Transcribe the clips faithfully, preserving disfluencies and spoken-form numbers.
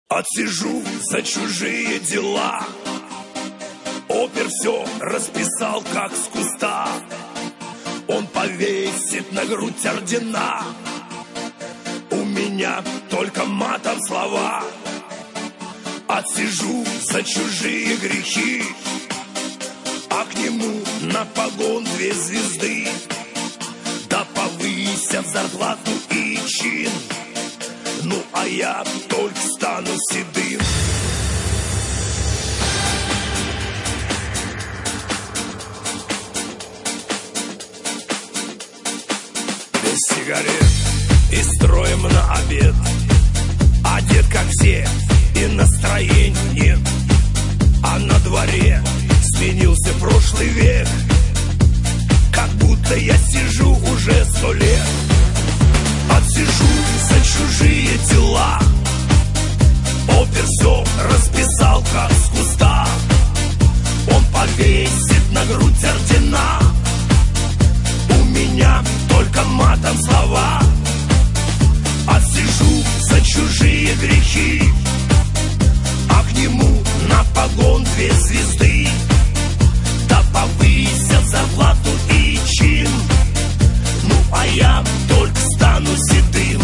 Отсижу за чужие дела. Опер все расписал, как с куста. Он повесит на грудь ордена. У меня только матом слова. Отсижу за чужие грехи, а к нему на погон две звезды. Да повысят зарплату и чин. Ну, а я только стану седым. Без сигарет и строим на обед. Одет, как все, и настроения нет. А на дворе сменился прошлый век. Как будто я сижу уже сто лет. Отсижу за чужие дела. Опер все расписал, как с куста. Он повесит на грудь ордена. У меня только матом слова. Отсижу за чужие грехи, а к нему на погон две звезды. Да повысят зарплату и чин. Ну, а я только стану седым.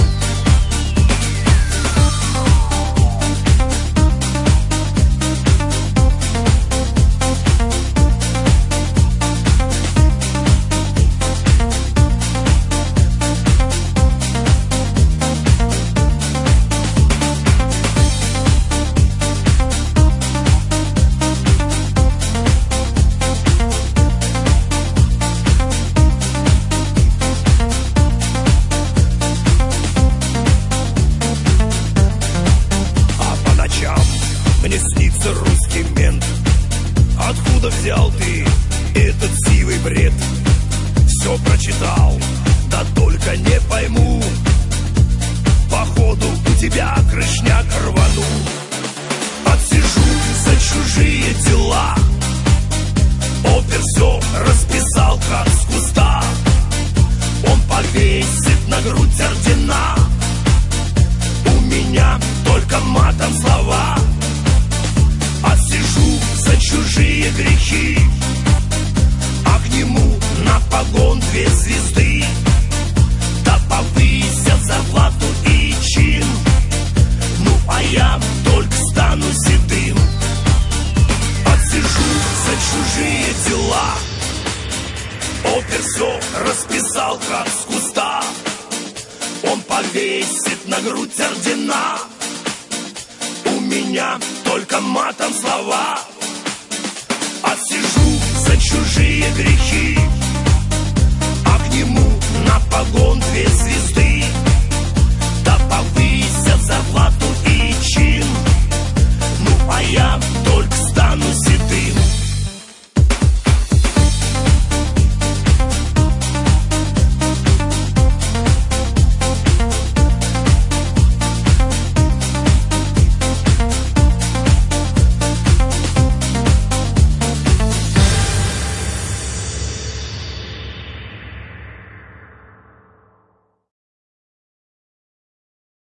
Мне снится русский мент. Откуда взял ты этот сивый бред? Все прочитал, да только не пойму. Походу у тебя крышняк рванул. Отсижу за чужие дела. Опер все расписал, как с куста. Он повесит на грудь ордена. У меня только матом слова. Отсижу за чужие грехи, а к нему на погон две звезды. Да повысят зарплату и чин. Ну, а я только стану седым. Отсижу за чужие дела. Опер все расписал, как с куста. Он повесит на грудь ордена. У меня только матом слова. Отсижу за чужие грехи, а к нему на погон две звезды.